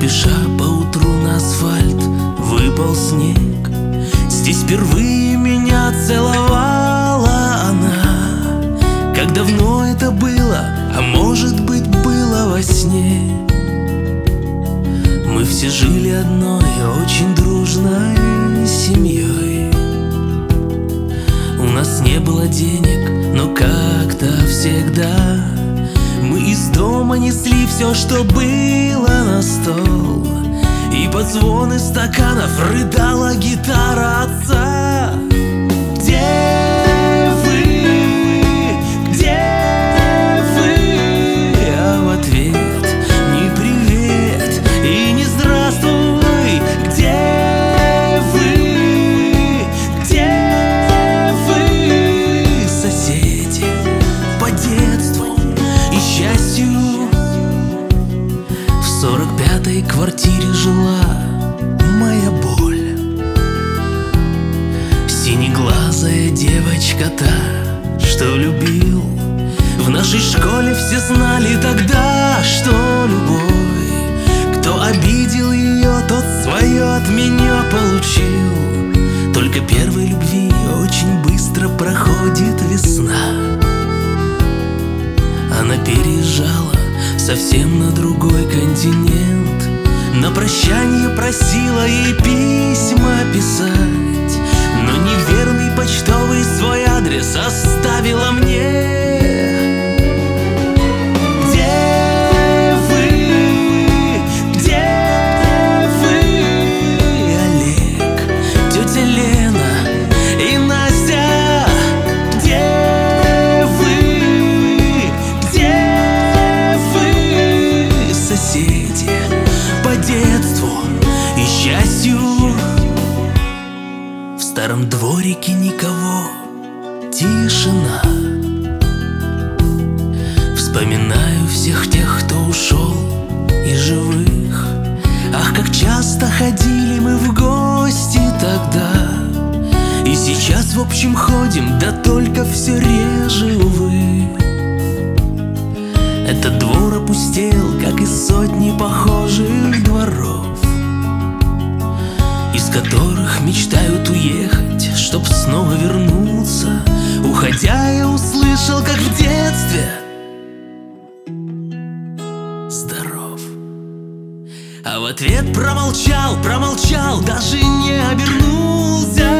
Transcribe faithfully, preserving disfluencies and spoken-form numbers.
спеша поутру на асфальт выпал снег. Здесь впервые меня целовала она. Как давно это было, а может быть было во сне. Мы все жили одной очень дружной семьей. У нас не было денег, но как-то всегда мы из дома несли все, что было на стол. И под звоны стаканов рыдала гитара отца. Где вы? Где вы? А в ответ ни привет и не здравствуй. Где вы? Где вы? Соседи по детству и счастью. В сорок пятой квартире жила моя боль. Синеглазая девочка та, что любил. В нашей школе все знали тогда, что любой, кто обидел ее, тот свое от меня получил. Только первой любви очень быстро проходит весна. Она переезжала совсем на другой континент. На прощание просила ей письма писать, но неверный почтовый свой адрес оставила мне. Где вы? Где вы? Олег, тетя Лена и Настя. Где вы? Где вы? Соседи по детству и счастью. В старом дворике никого, тишина. Вспоминаю всех тех, кто ушел, и живых. Ах, как часто ходили мы в гости тогда. И сейчас в общем ходим, да только все реже, увы. Этот двор опустел, как и сотни похожих дворов, из которых мечтают уехать, чтоб снова вернуться. Уходя, я услышал, как в детстве: здоров. А в ответ промолчал, промолчал, даже не обернулся.